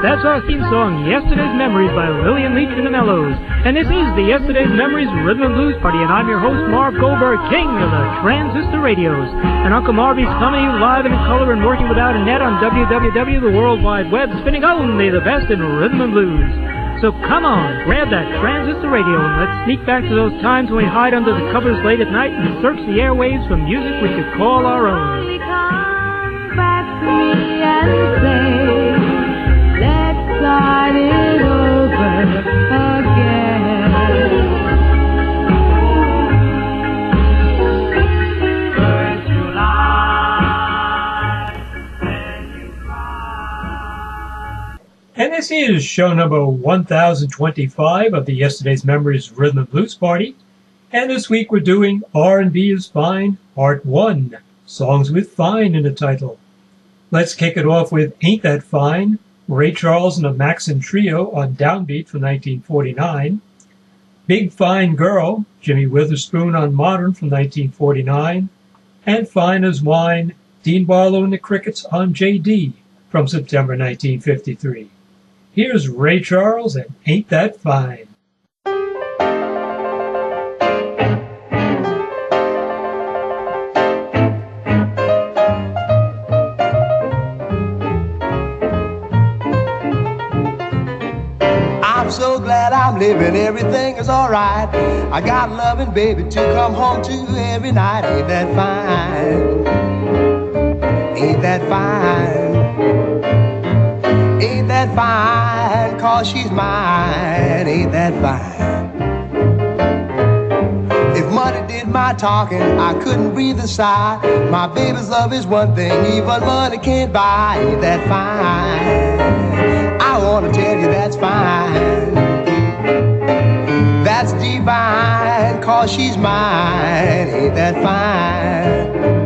That's our theme song, Yesterday's Memories by Lillian Leach and the Mellows. And this is the Yesterday's Memories Rhythm and Blues Party, and I'm your host, Marv Goldberg, king of the transistor radios. And Uncle Marvy's coming to you live and in color and working without a net on WWW, the World Wide Web, spinning only the best in rhythm and blues. So come on, grab that transistor radio and let's sneak back to those times when we hide under the covers late at night and search the airwaves for music we could call our own. Come back to me and say, let's start it over again. First July, when you cry. And this is show number 1025 of the Yesterday's Memories Rhythm and Blues Party. And this week we're doing R&B is Fine, Part 1, songs with fine in the title. Let's kick it off with Ain't That Fine, Ray Charles and the Maxim Trio on Downbeat from 1949. Big Fine Girl, Jimmy Witherspoon on Modern from 1949. And Fine as Wine, Dean Barlow and the Crickets on J.D. from September 1953. Here's Ray Charles and Ain't That Fine. I'm so glad I'm living, everything is alright. I got a loving baby to come home to every night. Ain't that fine? Ain't that fine? Ain't that fine? 'Cause she's mine. Ain't that fine? If money did my talking, I couldn't breathe a sigh. My baby's love is one thing even money can't buy. Ain't that fine? I wanna tell you that's fine. That's divine, 'cause she's mine. Ain't that fine?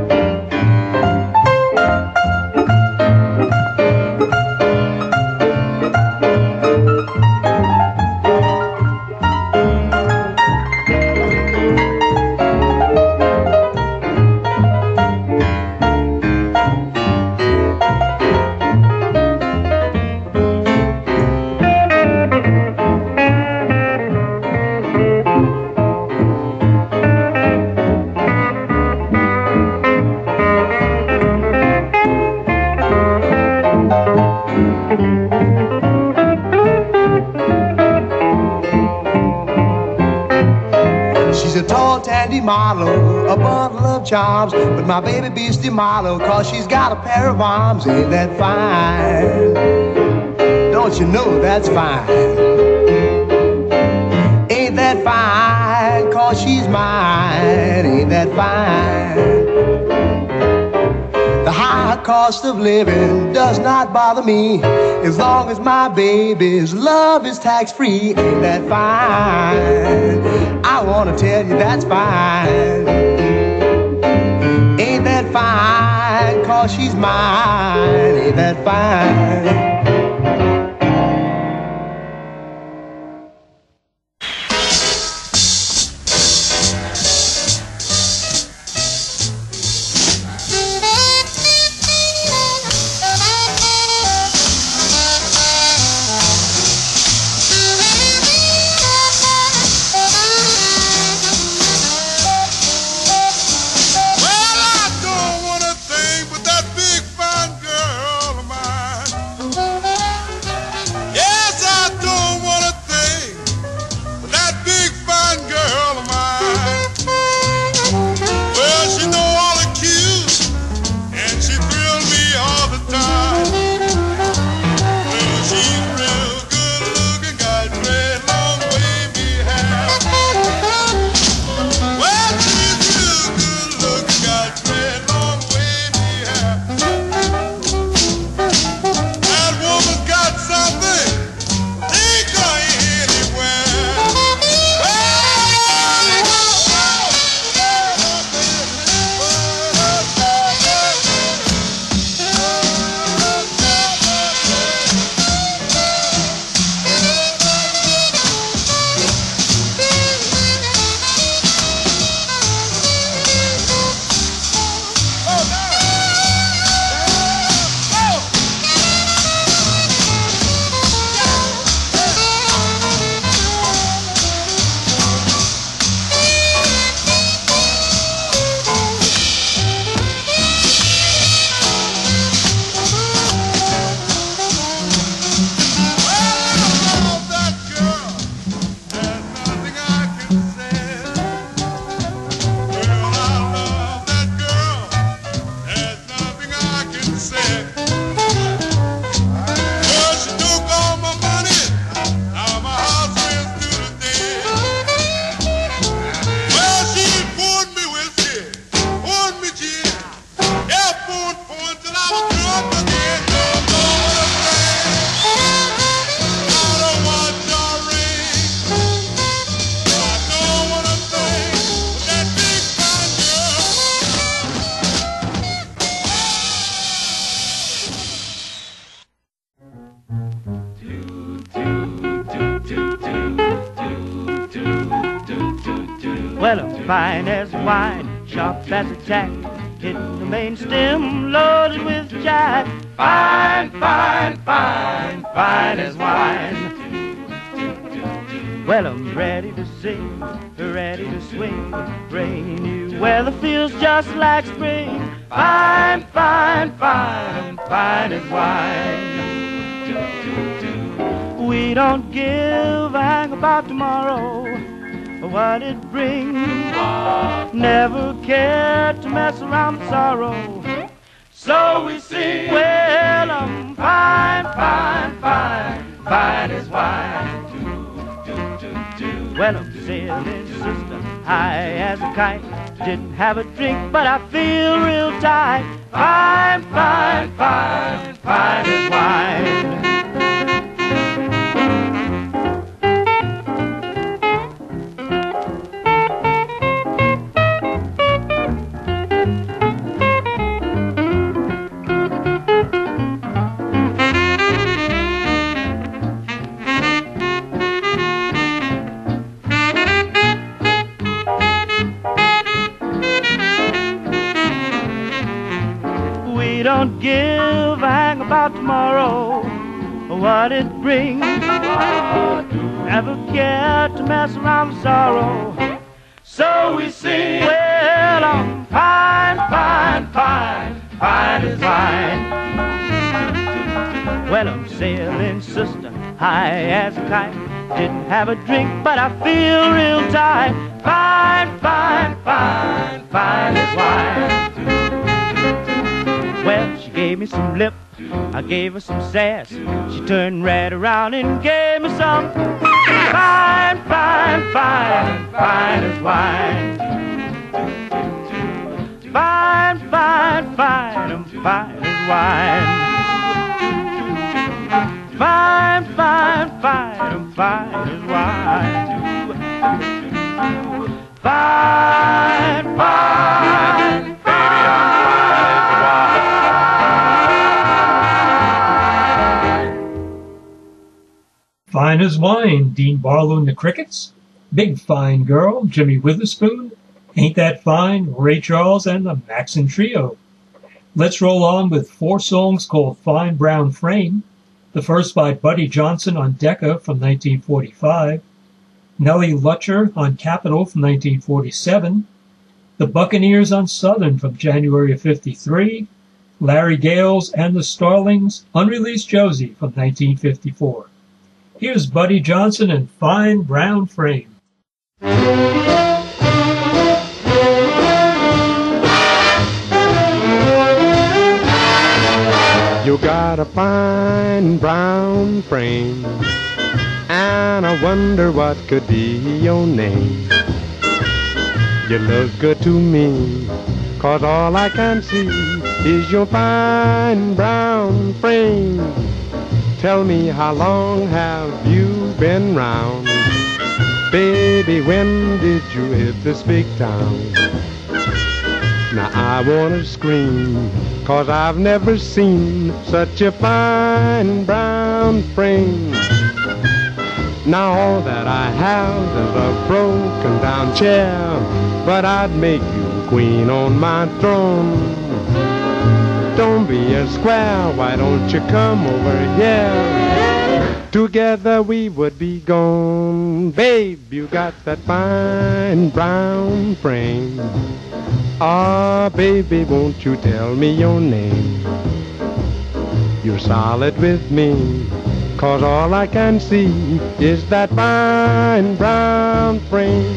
Model, a bundle of charms, but my baby beastie model, 'cause she's got a pair of arms. Ain't that fine? Don't you know that's fine? Ain't that fine? 'Cause she's mine. Ain't that fine? The high cost of living does not bother me, as long as my baby's love is tax-free. Ain't that fine? I wanna tell you that's fine. Ain't that fine? 'Cause she's mine. Ain't that fine? Well, I don't want a thing but that big fine girl of mine. Well, I'm fine as wine, sharp as a tack, hitting the main stem, loaded with jack. Fine, fine, fine, fine as wine. Well, I'm ready to sing, ready to swing, bringing you weather feels just like spring. Fine, fine, fine, fine as wine. We don't give a hang about tomorrow, or what it brings. Never care to mess around with sorrow, so we sing. Well, I'm fine, fine, fine, fine as wine. Well, I'm sailing, sister, high as a kite. Didn't have a drink, but I feel real tight. Fine, fine, fine, fine as wine. Don't give a hang about tomorrow, or what it brings. Never care to mess around with sorrow, so we sing. Well, I'm fine, fine, fine, fine as wine. Well, I'm sailing, sister, high as a kite. Didn't have a drink, but I feel real tight. Fine, fine, fine, fine as wine. Well, she gave me some lip, I gave her some sass. She turned right around and gave me some fine, fine, fine, fine as wine. Fine, fine, fine, I'm fine as wine. Fine, fine, fine, I'm fine as wine. Fine, fine, baby, I'm fine as wine. Fine as Wine, Dean Barlow and the Crickets. Big Fine Girl, Jimmy Witherspoon. Ain't That Fine, Ray Charles and the Maxon Trio. Let's roll on with 4 songs called Fine Brown Frame. The first by Buddy Johnson on Decca from 1945. Nellie Lutcher on Capitol from 1947. The Buccaneers on Southern from January of 53. Larry Gales and the Starlings, Unreleased Josie from 1954. Here's Buddy Johnson and Fine Brown Frame. You got a fine brown frame, and I wonder what could be your name. You look good to me, 'cause all I can see is your fine brown frame. Tell me, how long have you been round? Baby, when did you hit this big town? Now I wanna scream, 'cause I've never seen such a fine brown frame. Now all that I have is a broken down chair, but I'd make you queen on my throne. Don't be a square, why don't you come over here? Together we would be gone. Babe, you got that fine brown frame. Ah, baby, won't you tell me your name? You're solid with me, 'cause all I can see is that fine brown frame.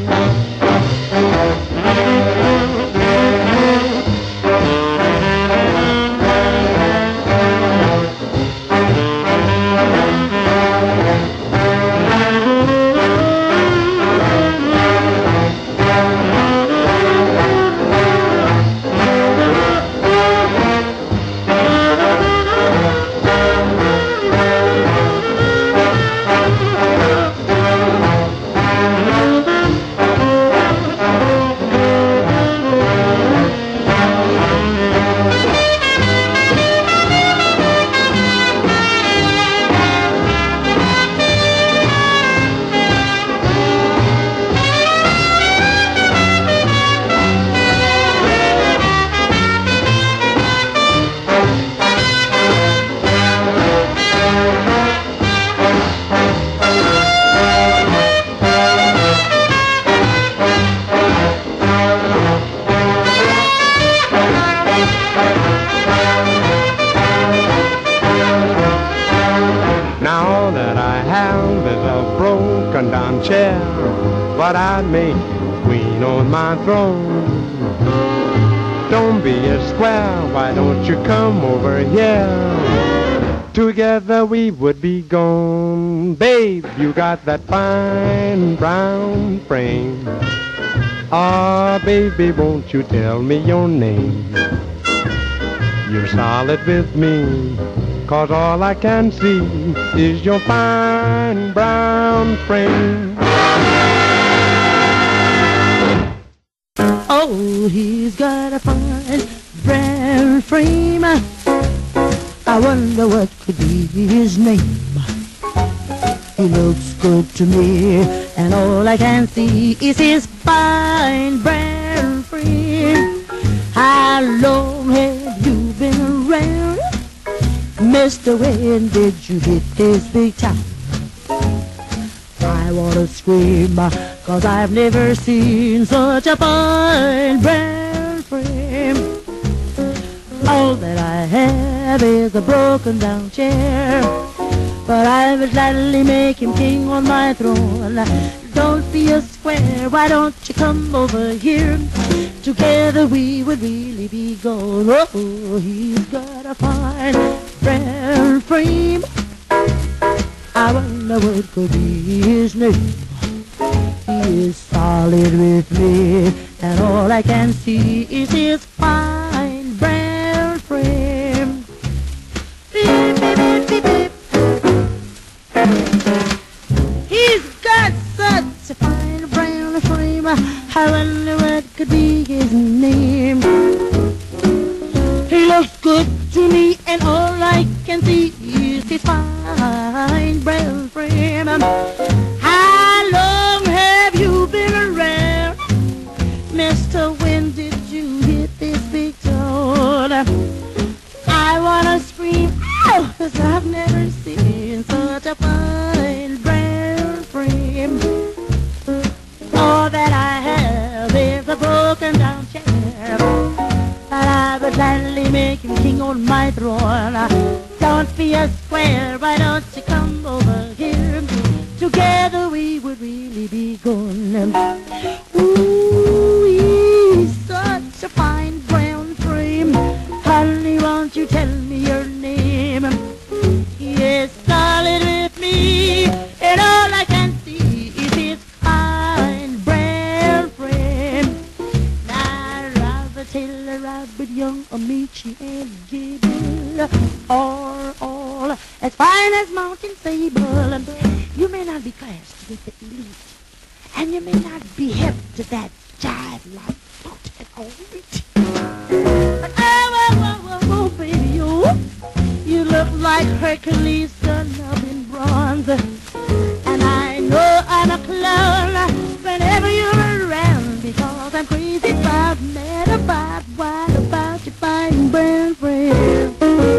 make you queen on my throne. Don't be a square, why don't you come over here? Together we would be gone. Babe, you got that fine brown frame. Ah, baby, won't you tell me your name? You're solid with me, 'cause all I can see is your fine brown frame. Oh, he's got a fine brown frame. I wonder what could be his name. He looks good to me, and all I can see is his fine brown frame. How long have you been around, Mister? When did you hit this big town? I wanna scream, 'cause I've never seen such a fine brown frame. All that I have is a broken down chair, but I would gladly make him king on my throne. Don't be a square, why don't you come over here? Together we would really be gold. Oh, he's got a fine brown frame. I wonder what could be his name. He is solid with me, and all I can see is his fine brown frame. Beep, beep, beep, beep, beep. He's got such a fine brown frame. I wonder what could be his name. He looks good to me, and all I can see is his fine brown frame. How long have you been around, Mister? When did you hit this big town? I wanna scream, ow, 'cause I've never seen such a fine brown frame. All that I have is a broken down chair, but I would gladly make him king on my throne. Don't be a square, why don't you come over here? Together we would really be gone. Ooh, he's such a fine brown frame. Honey, won't you tell me your name? He is solid with me, and all I can see is his fine brown frame. Now, Robert Taylor, Robert Young, Amici, and Gabriel are all as fine as Mountain Sable. You may not be classed with the elite, and you may not be hip to that jive like boat and all it. But oh, baby, you look like Hercules, son of in bronze. And I know I'm a clown whenever you're around, because I'm crazy about, mad about, wild about your fine brown frame.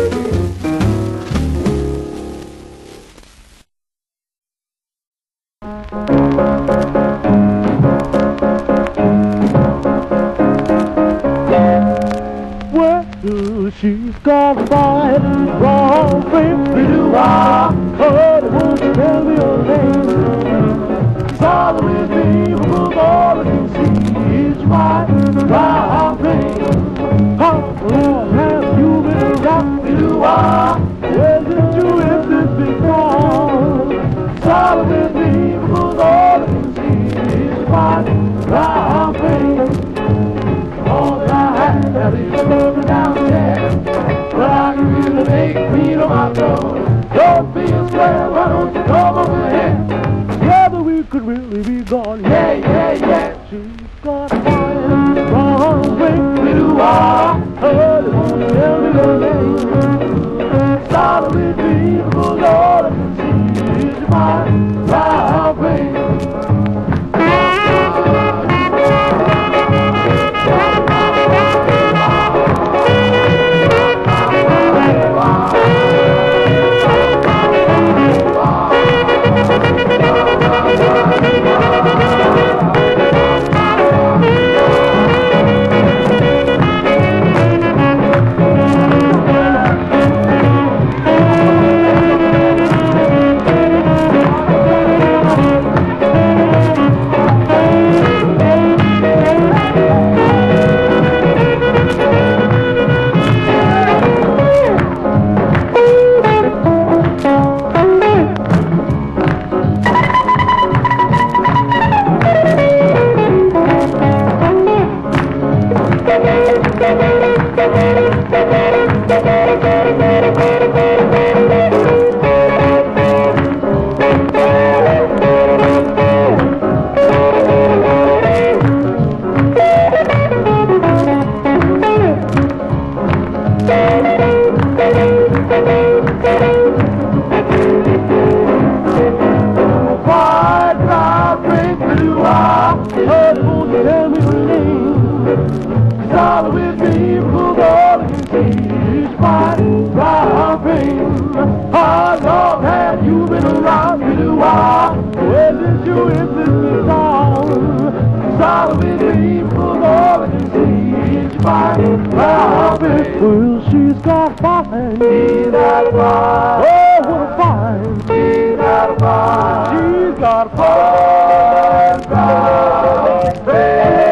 Well, she's got a fine brown frame. Honey, won't you tell me your name? Solid with me, because all I can see is my brown frame. How long have you been around? Where did you hit this big town? Solid with me, because all I can see is my brown frame. All that I have is a broken down chair, but I can really make queen on my throne. Don't be a square, why don't you come over here? Together we could really be gone. Yeah, yeah, yeah. She's got a fine brown frame. We do all. Honey, won't you tell me your name? Solid with me, because all I can see is my brown frame. Dollar with me for more than you see. She's fine, brown frame. Well, she's got fine. She's got fine. Oh, what a fine. She's got fine. She's got fine, brown frame.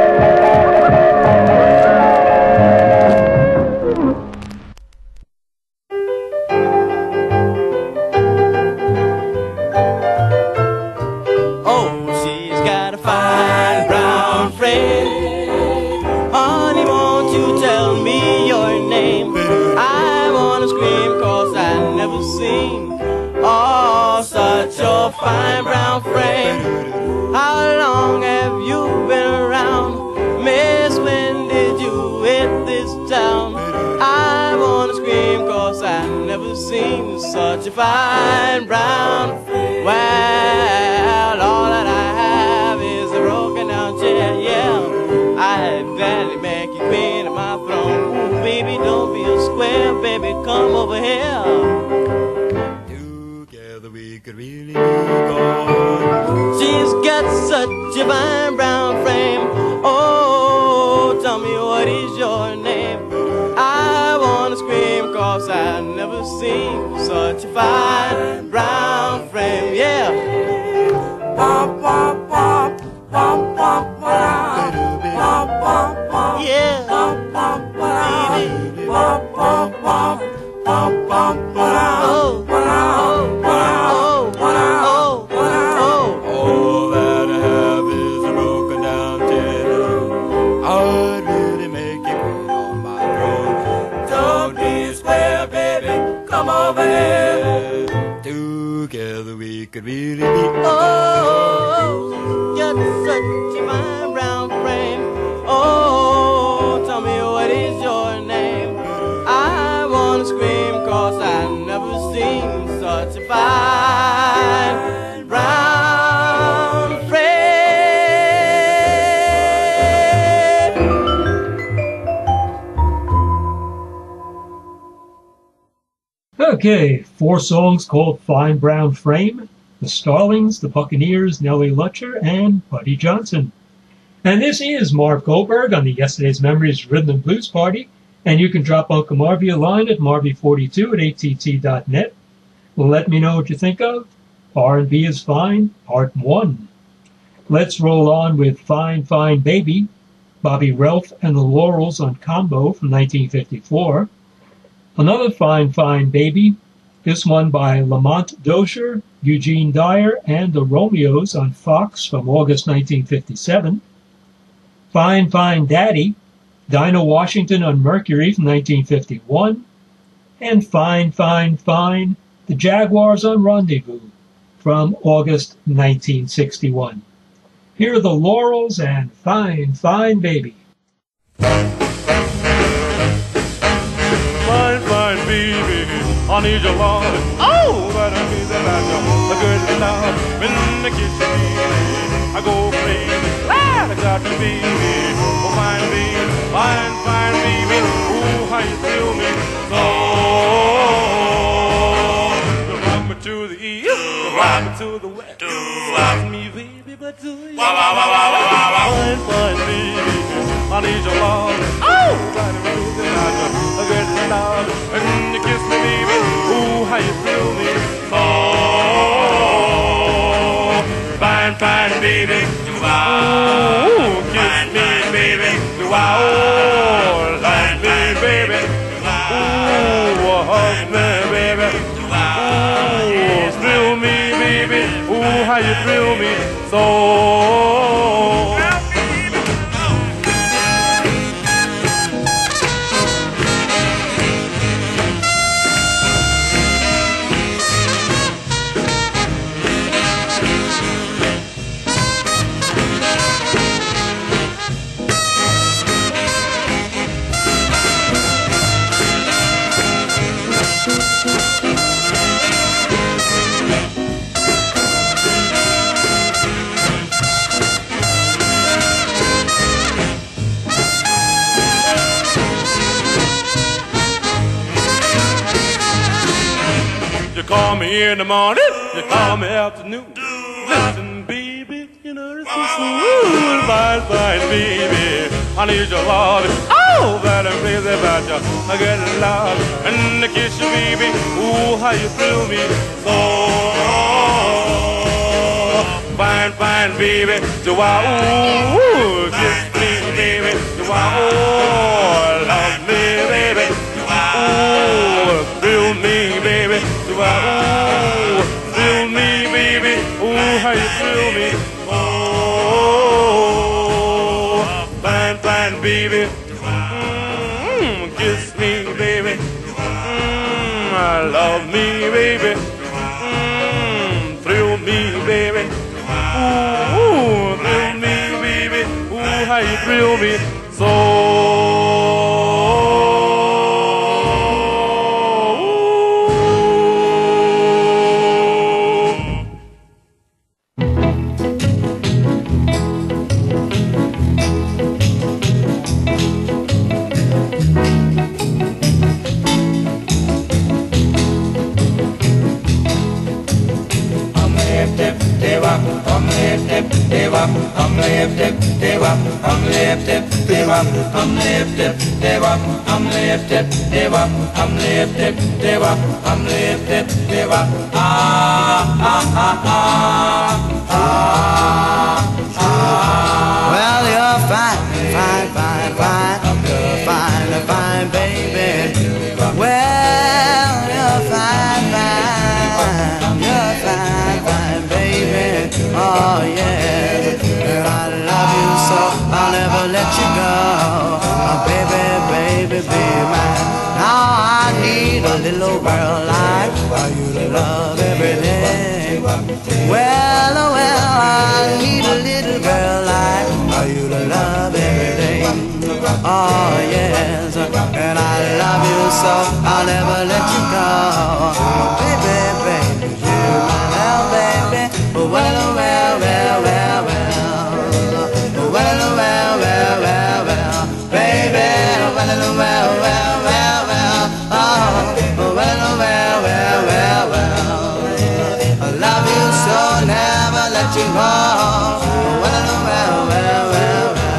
Fine brown frame. How long have you been around? Miss, when did you hit this town? I wanna scream cause I never seen such a fine brown frame. Well, all that I have is a broken down chair, yeah. I'd gladly make you queen of my throne. Ooh, baby, don't be a square, baby, come over here. Could really move on. She's got such a fine brown frame. Oh, tell me what is your name? I wanna scream cause I've never seen such a fine brown frame. Yeah. Pop, pop, pop, pop, pop, pop, pop, pop, pop. Yeah. Pop, pop, pop, pop, pop, pop, pop, pop, pop. Oh. Together we could really be. Oh, got such a fine brown frame. Oh, tell me what is your name? I wanna scream cause I've never seen such a fine brown frame. Okay, 4 songs called Fine Brown Frame, the Starlings, the Buccaneers, Nellie Lutcher, and Buddy Johnson. And this is Marv Goldberg on the Yesterday's Memories Rhythm and Blues Party, and you can drop Uncle Marvy a line at marvy42@att.net. Let me know what you think of R&B is Fine, Part 1. Let's roll on with Fine, Fine Baby, Bobby Ralph and the Laurels on Combo from 1954. Another Fine, Fine Baby, this one by Lamont Dozier, Eugene Dyer, and the Romeos on Fox from August 1957. Fine, Fine Daddy, Dinah Washington on Mercury from 1951. And Fine, Fine, Fine, the Jaguars on Rendezvous from August 1961. Here are the Laurels and Fine, Fine Baby. Fine, fine baby, I need your love. Oh, but I mean that I know a good love. When I kiss you, baby, I go crazy. Glad I got you, baby. Oh, fine baby, fine, fine baby. Ooh, how you feel me? So, you rock me to the east, you rock me to the west. You rock me, baby, but to you. Fine, fine baby, I need your love. Oh, but I mean that I know a good love. When you kiss me, baby, ooh, how you thrill me. So, fine, fine, baby, ooh, kiss me, baby, wow, love me, baby, ooh, hug me, baby, ooh, thrill me, baby, ooh, how you thrill me. So, you call me in the morning, you call me afternoon. Listen, baby, you know the Ooh, fine, fine, baby. I need your love. Oh, that I'm crazy about you. I get love and I kiss you, baby. Ooh, how you thrill me so. Fine, fine, baby. Do I, ooh, kiss me, baby. Do I, oh, love me, baby. Do I, oh, thrill me, baby. Do I, oh, thrill me, baby. Ooh, how you thrill me. Oh, fine, fine, baby. Kiss me, baby. Love me, baby. Thrill me, baby. Ooh, thrill me, baby. Ooh, how you thrill me so. Well, you're fine, fine, fine, fine. You're fine, fine, baby. Well, you're fine, fine. You're fine, fine, baby. Oh, yes. And I love you so I'll never let you go. Oh, baby, baby, be mine. Now I need a little girl like you to love every day. Well, oh, well, I need a little girl like you to love every day. Oh, yes, and I love you so I'll never let you go. Baby, baby, you're my love, baby. Well, well, well, well, well. Well, well, well, well, well, baby. Well, well, well, well, well. Oh, well, well, well, well, well. I love you so, never let you go. Well, well, well, well, well.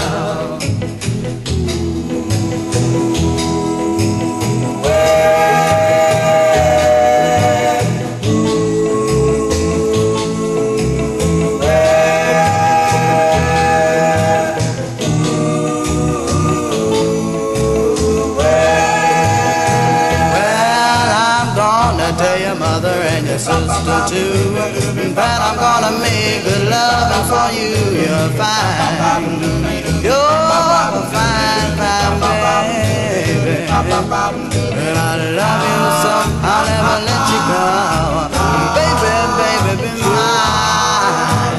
Sister too, but I'm gonna make good loving for you. You're fine, you're fine, fine, baby. And I love you so I'll never let you go. Baby, baby, be mine.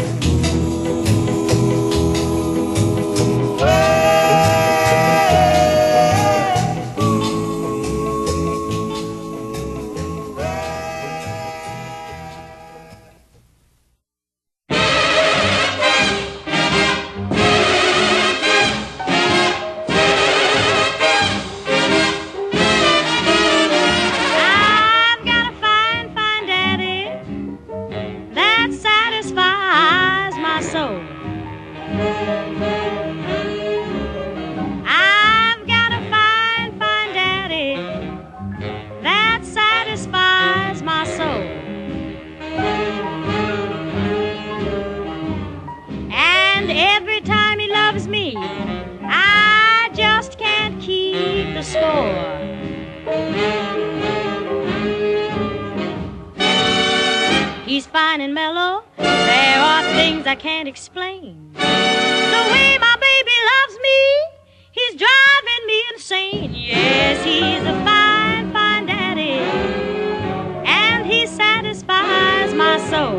He's fine and mellow. There are things I can't explain. The way my baby loves me, he's driving me insane. Yes, he's a fine, fine daddy, and he satisfies my soul.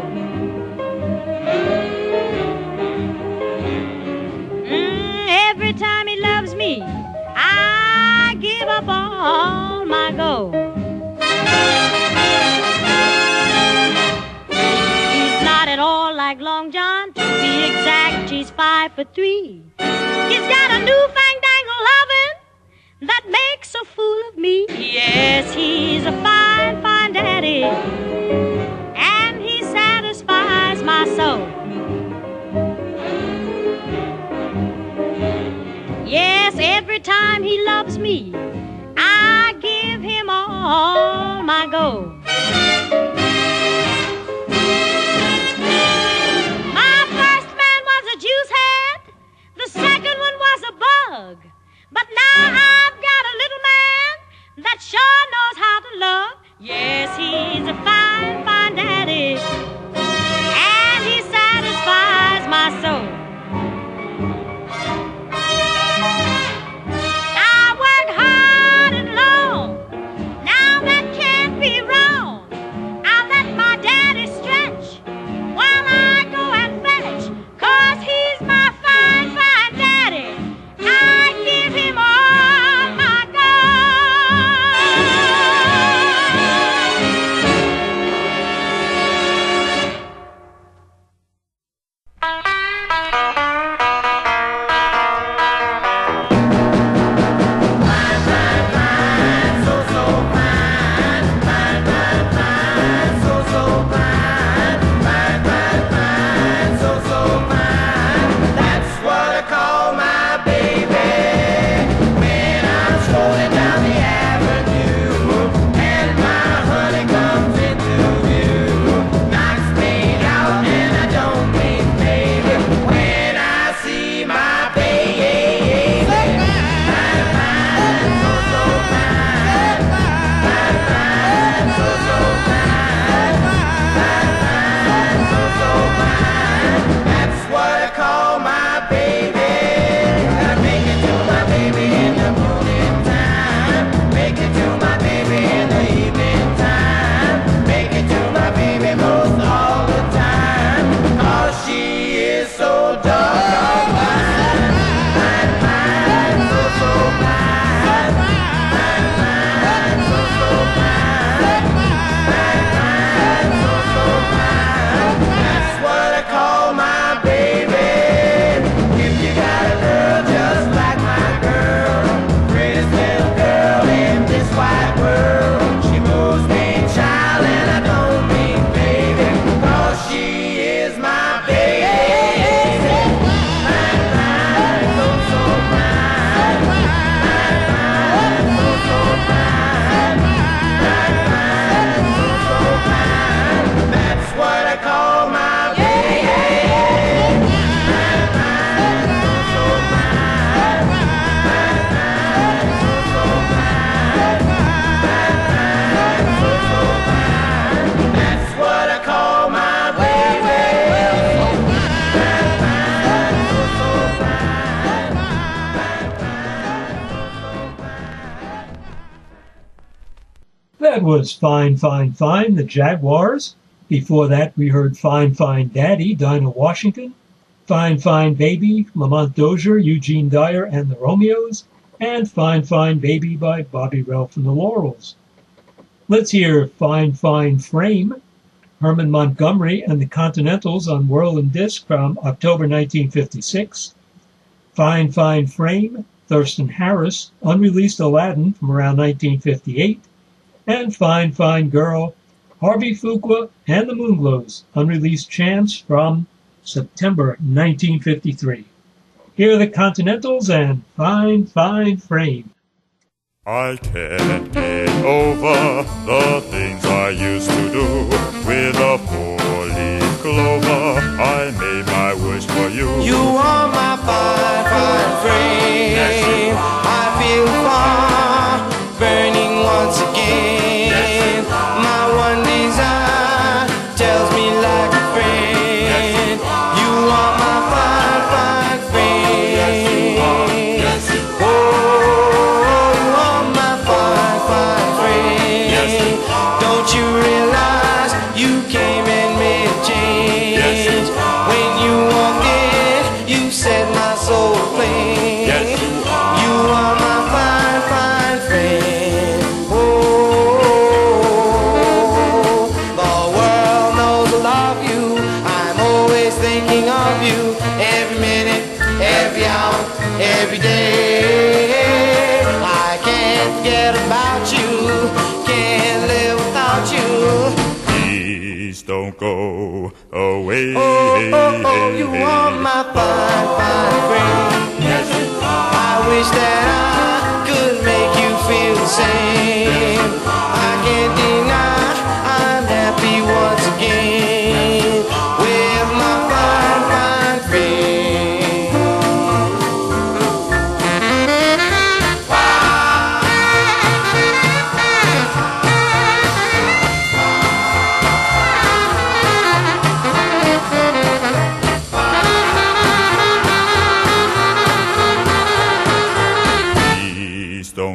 Every time he loves me, I give up all my gold. At all like Long John, to be exact, he's 5'3". He's got a newfangled lovin' that makes a fool of me. Yes, he's a fine, fine daddy, and he satisfies my soul. every time he loves me, I give him all my gold. My first man was a juice head, the second one was a bug. But now I've got a little man that sure knows how to love. Yes, he's a fine, fine daddy, and he satisfies my soul. I work hard and long, now that can't be wrong. I let my daddy stretch while I go and fetch, 'cause he's my fine, fine daddy. I give him all my That was Fine, Fine, Fine, the Jaguars. Before that, we heard Fine, Fine Daddy, Dinah Washington, Fine, Fine Baby, Lamont Dozier, Eugene Dyer and the Romeos, and Fine, Fine Baby by Bobby Ralph and the Laurels. Let's hear Fine, Fine Frame, Herman Montgomery and the Continentals on Whirlin' Disc from October 1956. Fine, Fine Frame, Thurston Harris, unreleased Aladdin from around 1958. And Fine, Fine Girl, Harvey Fuqua and the Moonglows, unreleased Chance from September 1953. Here are the Continentals and Fine, Fine Frame. I can't get over the things I used to do. With a four-leaf clover, I made my wish for you. You are my fine, fine frame. I feel far burning once again. My one desire tells me like a friend. You are my fine, fine frame. Oh, you are my fine, fine frame. Don't you realize you came and made a change? When you walked in, you set my soul aflame. You are my fine, fine friend. Oh, the world knows I love you. I'm always thinking of you. Every minute, every hour, every day. I can't forget about you. Can't live without you. Please don't go away. Oh, you are my fine, fine friend. I wish that I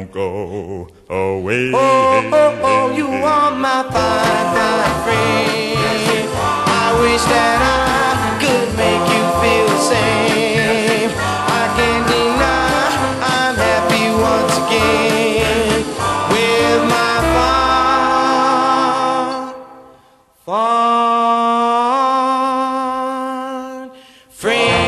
don't go away. Oh, oh, oh, you are my fine, fine friend. I wish that I could make you feel the same. I can't deny I'm happy once again with my fine, fine friend.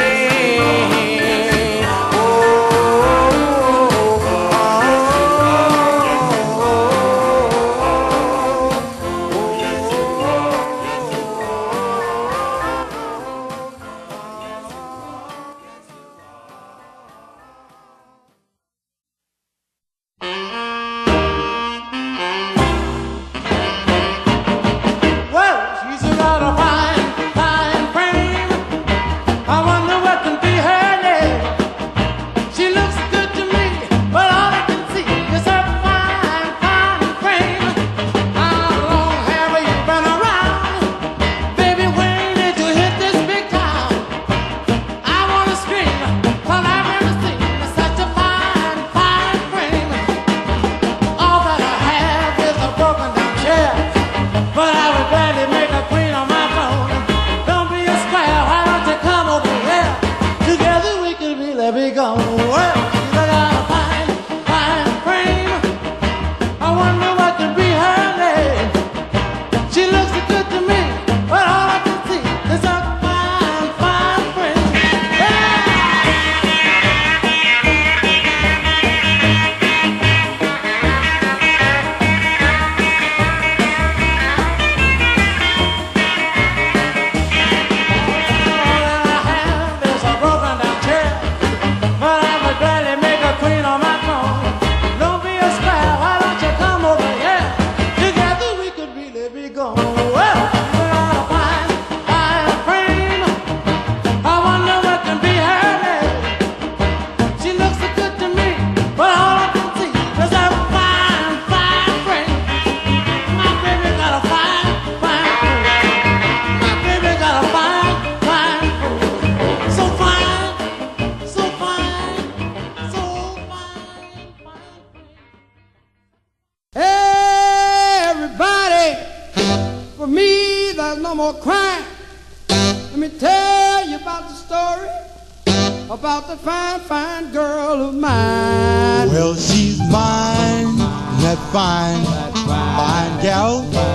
About the fine, fine girl of mine. Well, she's mine, that fine, fine gal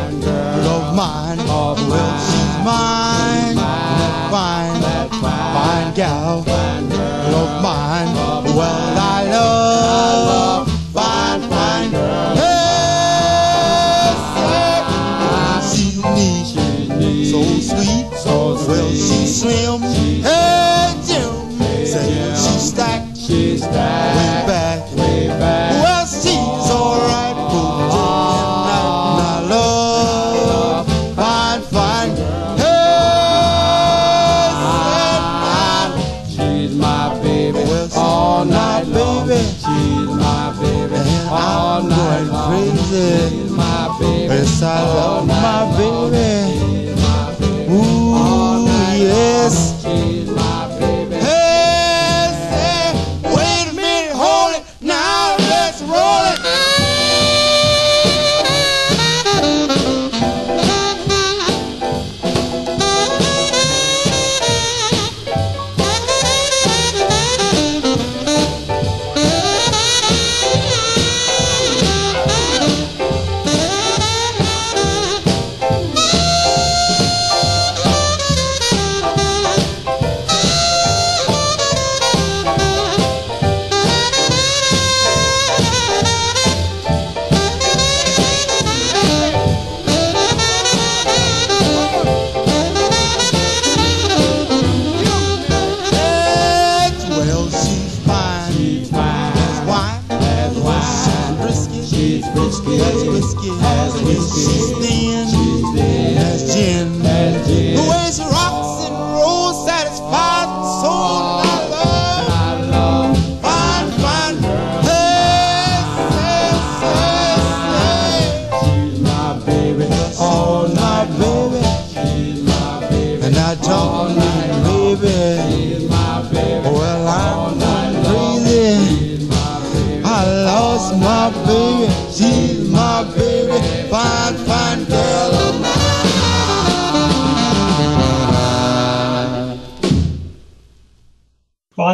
of mine. Well, she's mine, that fine, fine gal of mine. Well, I love fine, fine girl. Yes, she's neat, so sweet, well, she's slim. She's stacked, way back. Well, she's alright, and I love fine, fine girl. Hey, she's my baby, all night, baby. She's my baby, all night long. She's my baby, yes, I love my baby. Ooh, yes. She's my baby. baby. Well, I'm crazy. I love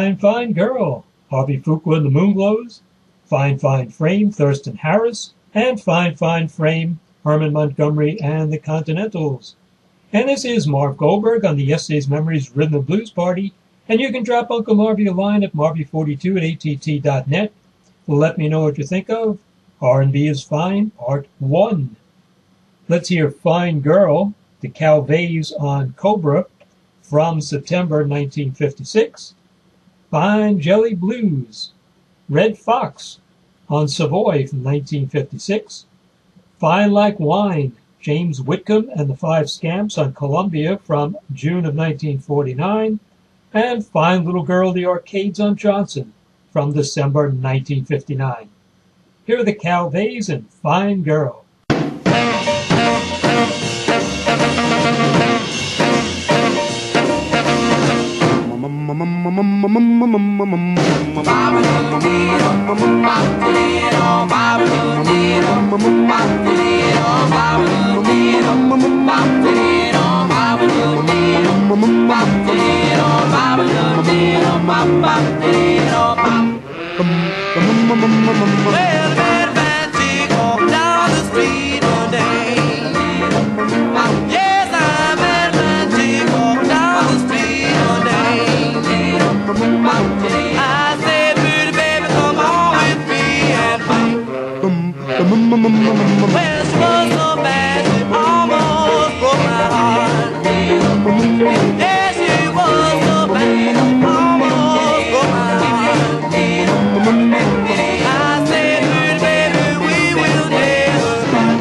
Fine, Fine Girl, Harvey Fuqua and the Moonglows, Fine, Fine Frame, Thurston Harris, and Fine, Fine Frame, Herman Montgomery and the Continentals. And this is Marv Goldberg on the Yesterday's Memories Rhythm and Blues Party, and you can drop Uncle Marvy a line at marvy42@att.net. Let me know what you think of R&B is Fine, Part 1. Let's hear Fine Girl, the Calvays on Cobra, from September 1956. Fine Jelly Blues, Red Fox on Savoy from 1956. Fine Like Wine, James Whitcomb and the Five Scamps on Columbia from June of 1949. And Fine Little Girl, the Arcades on Johnson from December 1959. Here are the Calvays and Fine Girl. Well, a bad chick walked down the street one day. Yes, I met a chick walked down the street one day. I said, pretty baby, come on with me and play. Well, she was so bad, she almost broke my heart. Yes, she was so bad, almost broke my heart. I said, pretty baby, we will never part.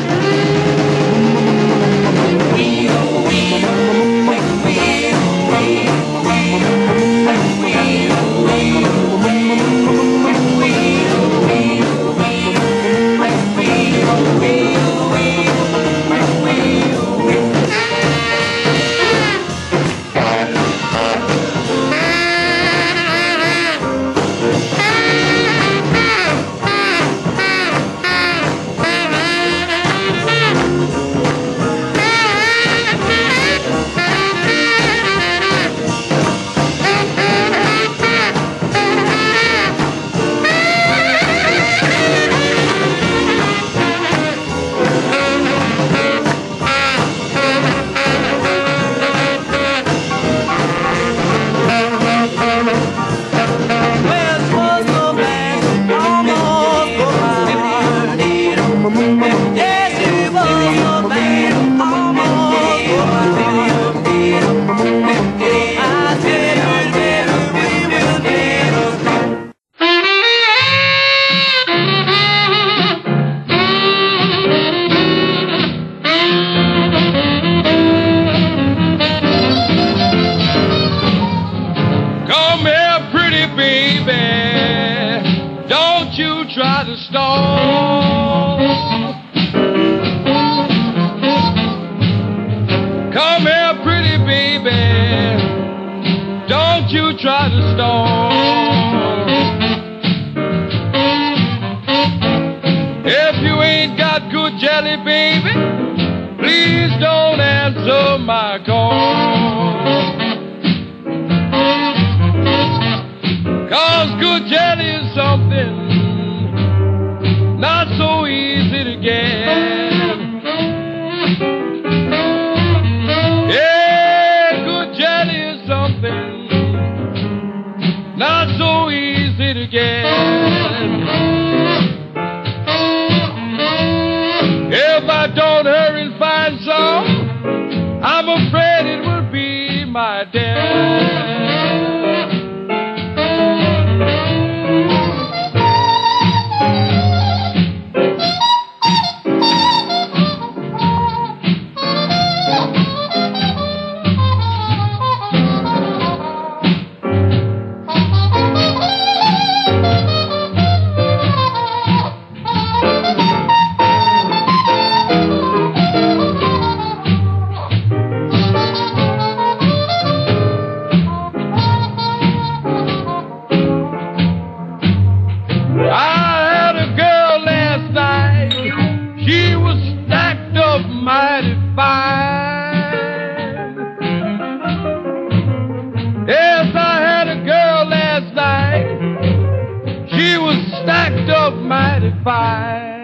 mighty fine.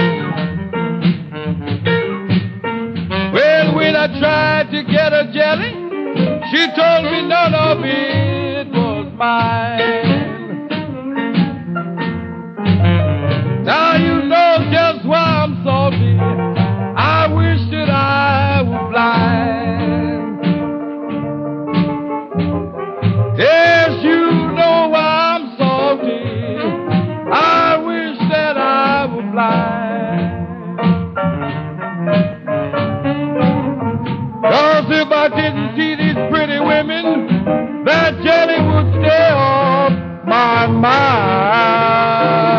Well, when I tried to get her jelly, she told me none of it was mine. Now you know just why I'm salty. I wish that I were blind. Yes, you know why I'm salty. I wish that I were blind. 'Cause if I didn't see these pretty women, that jelly would stay off my mind.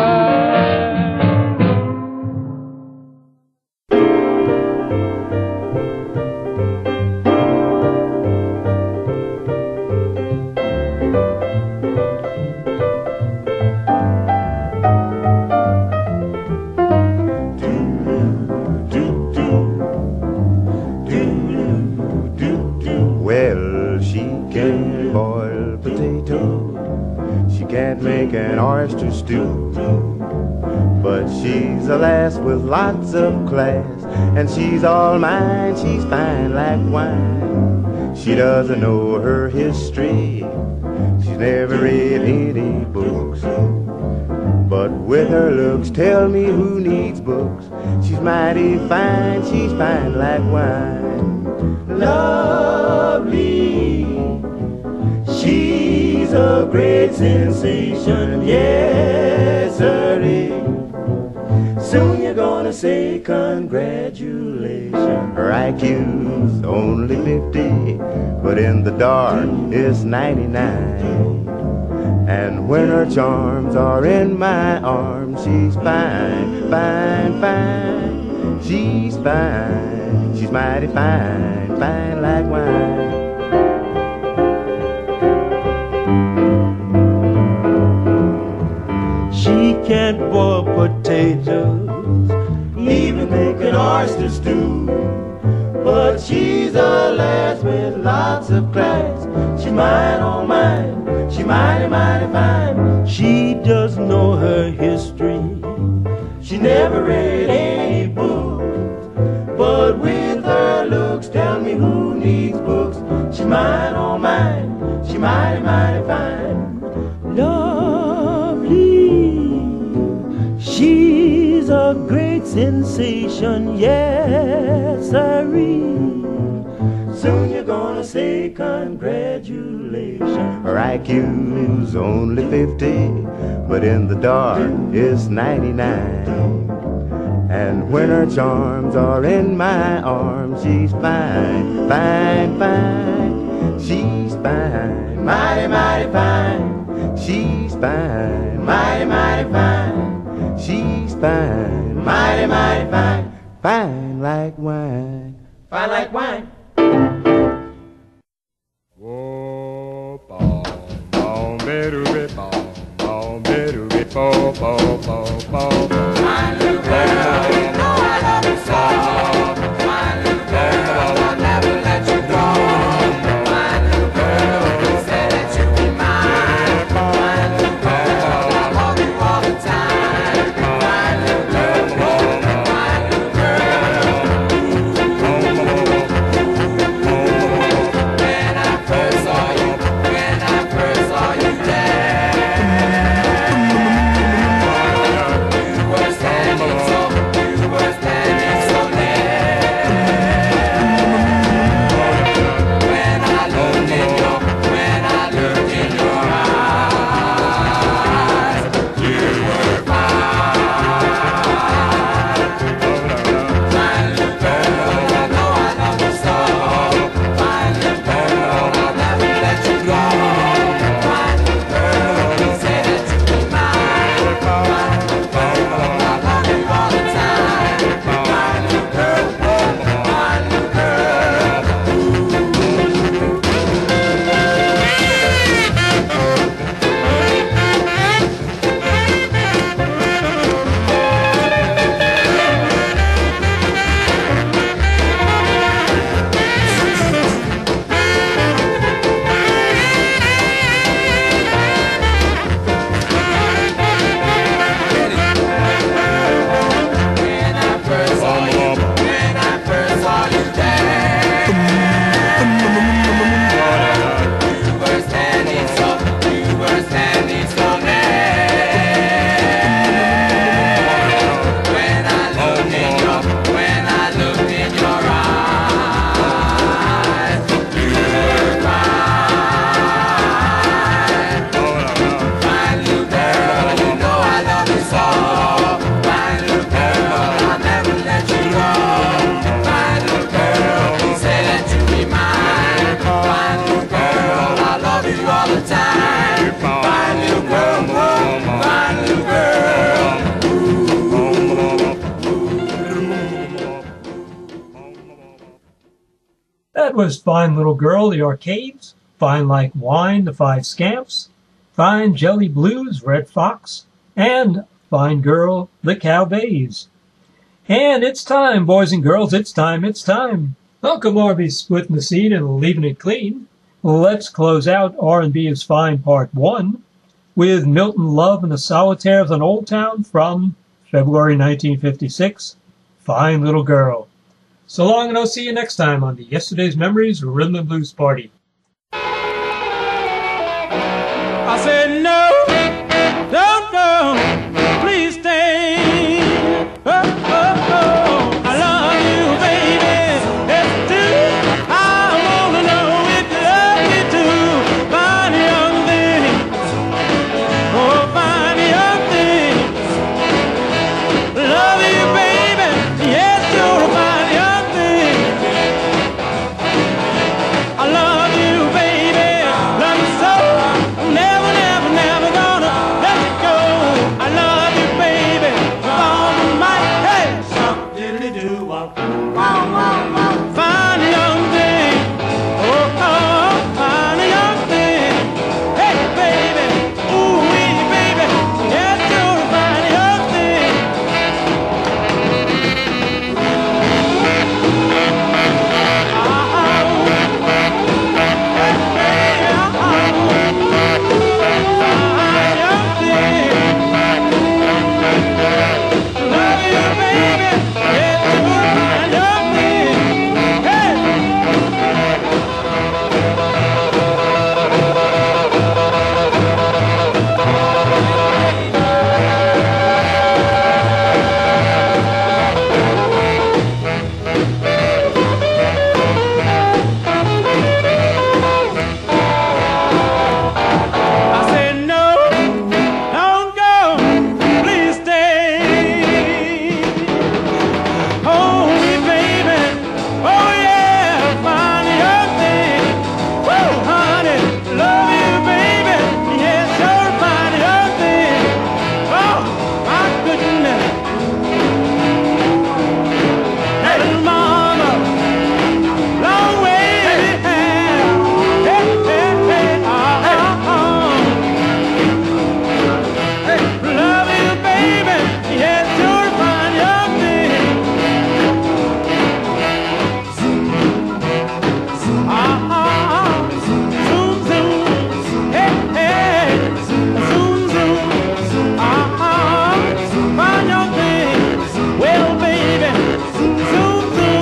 Well, she can boil potatoes, she can't make an oyster stew, but she's a lass with lots of class, and she's all mine, she's fine like wine. She doesn't know her history, she's never read any books, but with her looks, tell me who needs books. She's mighty fine, she's fine like wine. Lovely, she's a great sensation, yes sirree. Soon you're gonna say congratulations. Her IQ's only 50, but in the dark it's 99. And when her charms are in my arms, she's fine, fine, fine. She's fine, she's mighty fine, fine like wine. She can't boil potatoes, Even make an oyster stew, but she's a lass with lots of class. She's mine, oh mine, she's mighty, mighty fine. she doesn't know her history. She never read any books, but with her looks, tell me who needs books. She's mine, oh mine, she's mighty, mighty fine. Lovely, she's a great sensation, yes sirree. Soon you're gonna say congratulations. Her IQ's only 50, but in the dark it's 99. And when her charms are in my arms, she's fine, fine, fine. She's fine, mighty, mighty fine. She's fine, mighty, mighty fine. She's fine, mighty, mighty fine. Fine like wine, fine like wine. Whoa, bom, bom, bedu, bit, bom, bom, bedu, bit, bo, bo, bo, bo, bo. My little girl, you know I love you so. My little girl, I'll never let you go. My little girl, you said that you'd be mine. My little girl, I'll hold you all the time. My little girl, my little girl. When I first saw you there, you were standing so, you were was Fine Little Girl, the Arcades, Fine Like Wine, the Five Scamps, Fine Jelly Blues, Red Fox, and Fine Girl, the Cowbays. And it's time, boys and girls, it's time. Uncle Marvy's splitting the seed and leaving it clean. Let's close out R&B is Fine Part 1 with Milton Love and the Solitaires on Old Town from February 1956, Fine Little Girl. So long, and I'll see you next time on the Yesterday's Memories Rhythm and Blues Party. I said no, don't go, please stay. Oh, oh, oh, I love you, baby. It's true. I wanna know if you love me too. Fine young thing, oh fine young thing. Love you, baby. Yes, you're a fine young thing. I love you, baby. Love you so. Never, never, never gonna let you go. I love you, baby, with all of my hey. Some diddly do fine young thing. Oh, oh, fine young thing. Hey, baby, ooh wee, baby, yes, you're a fine young thing. I said no, don't go, please stay. Hold me, baby, oh yeah, fine young thing. Woo, honey, love you, baby, yes, you're a fine young thing. Oh, my goodness. Hey, little mama, long way behind. Hey, hey, hey, love you, baby. Yes, you're a fine young thing. Zoom, zoom. Hey, hey. Zoom, zoom. Fine young thing. Well, baby. Zoom, zoom.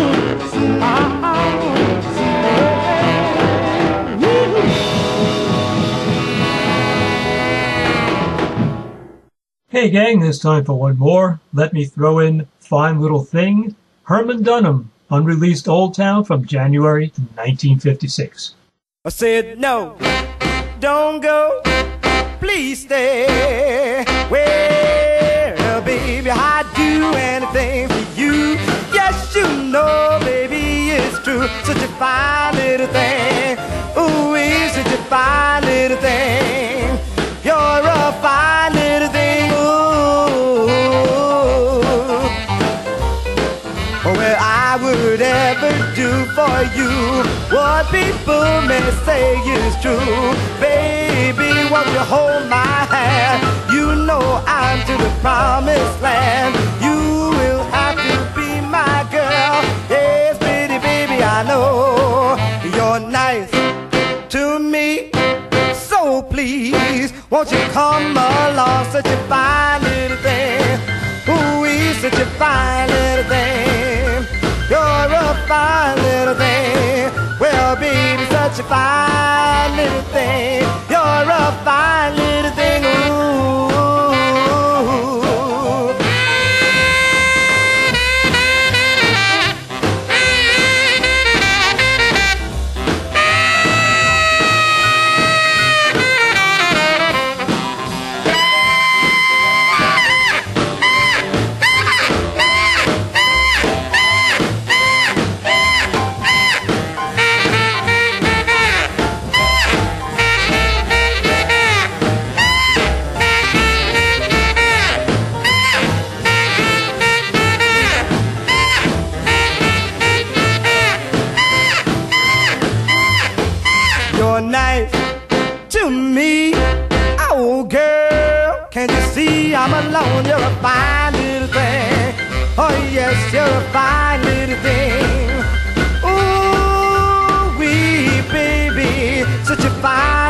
Hey gang, it's time for one more. Let me throw in Fine Little Thing, Herman Dunham, unreleased Old Town from January 1956. I said no, don't go, please stay. Well, baby, I'd do anything for you. Yes, you know, baby, it's true. Such a fine little thing. Ooh, it's such a fine little thing. You're a fine little thing. Ooh. Well, I would ever do for you what people may say is true. Baby, won't you hold my hand? You know I'm to the promised land. You will have to be my girl. Yes, pretty baby, I know you're nice to me. So please, won't you come along? Such a fine little thing. Ooh, he's such a fine little thing. You're a fine little thing. Well, baby, such a fine little thing. You're a fine little thing. Ooh. see I'm alone. You're a fine little thing. Oh yes, you're a fine little thing. Ooh, wee baby, such a fine